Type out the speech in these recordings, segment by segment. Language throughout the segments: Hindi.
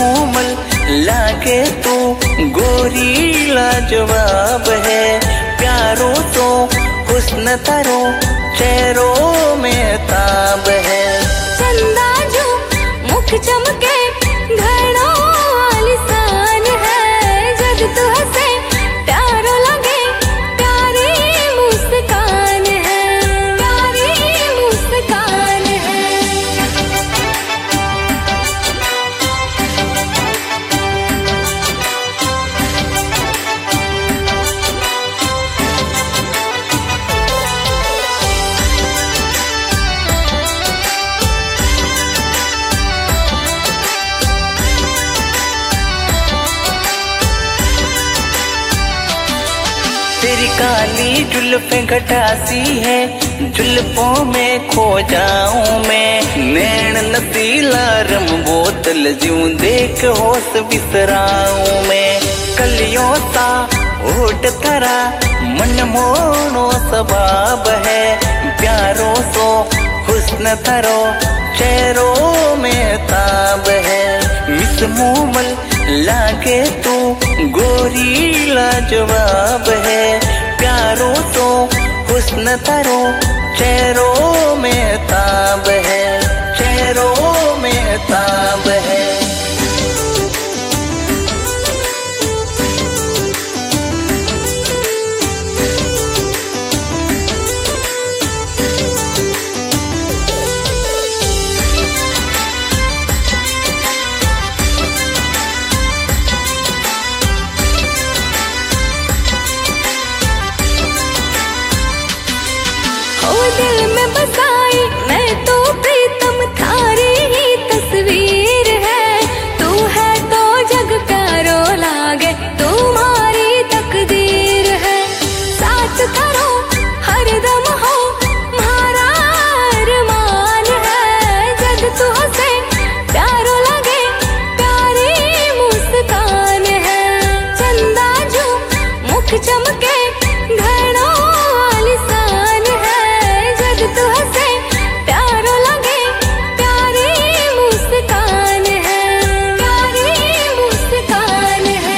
मूमल लागे तू गोरी लाजवाब है। प्यारो तो हुस्न तारो चेहरों में ताब है। चंदा जो मुख चमके घड़ों आलिशान है। जब तू हंसे प्यारो लगे प्यारी मुस्कान है, प्यारी मुस्कान है। तेरी काली जुल्फें घटासी है, जुल्फों में खो जाऊं मैं। नैन नसीला रम बोतल ज्यूं देख होश बिसराऊं मैं। कलियों सा होठ तरा मन मोनो सबाब है। प्यारो सो हुस्न तरो चेहरों में ताब है। मिस मूमल लागे तू गोरी लाजवाब है। प्यारो तो हुस्न तारो चेहरों में ताब है, चेहरों में ताब है। दिल में बसाई मैं तो प्रीतम थारी ही तस्वीर है। तू है तो जग प्यारो लागे तुम्हारी तकदीर है। साथ करो हरदम हो तुम्हारा अरमान है। जब तू हंसे प्यारो लगे प्यारी मुस्कान है। चंदा जो मुख चमके घड़ों आलिशान है। तू हंसे प्यारो लगे प्यारी मुस्कान है, प्यारी मुस्कान है।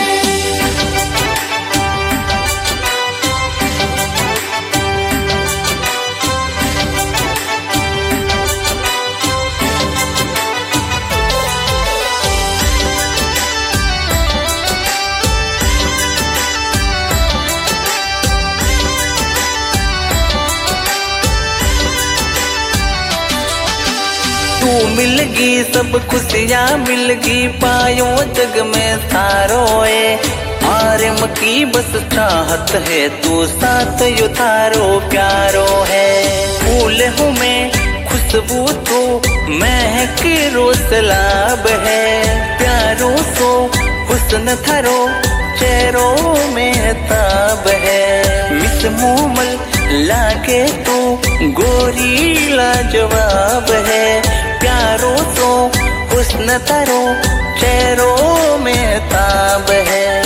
तू मिलगी सब खुशियाँ मिलगी पायो जग में सारो है। आरम की बस चाहत है तू साथ यो तारो प्यारो है। फूल हूँ मैं खुशबू तो महक रोसलाब है। प्यारो तो हुस्न थारो चेहरों में ताब है। मिस मूमल लागे तू गोरी लाजवाब है। प्यारो तो हुस्न तारो चेहरों में ताब है।